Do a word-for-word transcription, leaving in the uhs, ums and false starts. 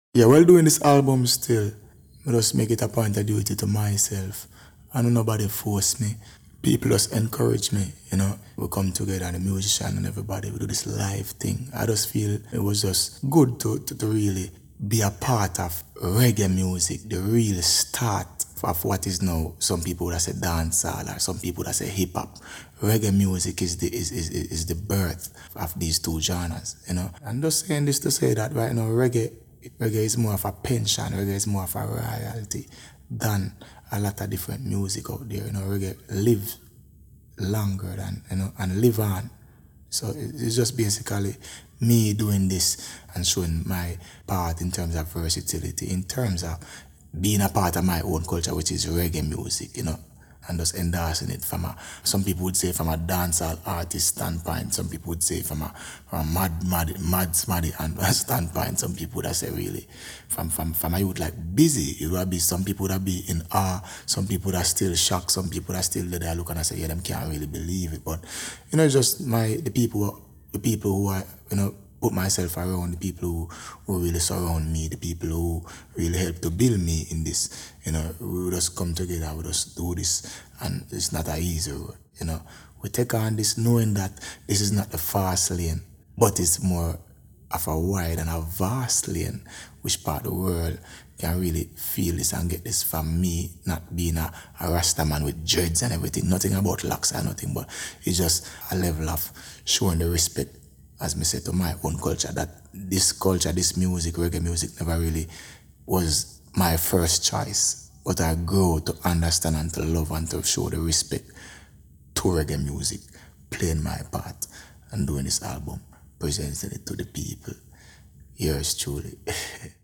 Yeah, while doing this album still, I just make it a point of duty to myself. I know nobody force me. People just encourage me, you know. We come together, the musician and everybody, we do this live thing. I just feel it was just good to, to, to really be a part of reggae music, the real start of what is now some people that say dancehall or some people that say hip hop. Reggae music is the is, is, is the birth of these two genres, you know. And just saying this to say that right now reggae reggae is more of a pension, reggae is more of a royalty than a lot of different music out there. You know, reggae live longer than you know and live on. So it's just basically me doing this and showing my part in terms of versatility, in terms of being a part of my own culture, which is reggae music, you know, and just endorsing it from a, some people would say from a dancehall artist standpoint, some people would say from a, from a mad, mad, mad, smaddy and standpoint, some people that say really from, from, from a youth like busy, it would be some people that be in awe, some people that still shocked, some people that still there look and I say, yeah, them can't really believe it. But, you know, just my, the people, the people who are, you know, put myself around, the people who, who really surround me, the people who really help to build me in this. You know, we just come together, we just do this, and it's not an easy road. You know, we take on this knowing that this is not the fast lane, but it's more of a wide and a vast lane, which part of the world can really feel this and get this from me, not being a, a Rasta man with dreads and everything, nothing about locks or nothing, but it's just a level of showing the respect, as me say, to my own culture, that this culture, this music, reggae music, never really was my first choice. But I grow to understand and to love and to show the respect to reggae music, playing my part and doing this album, presenting it to the people. Yours truly.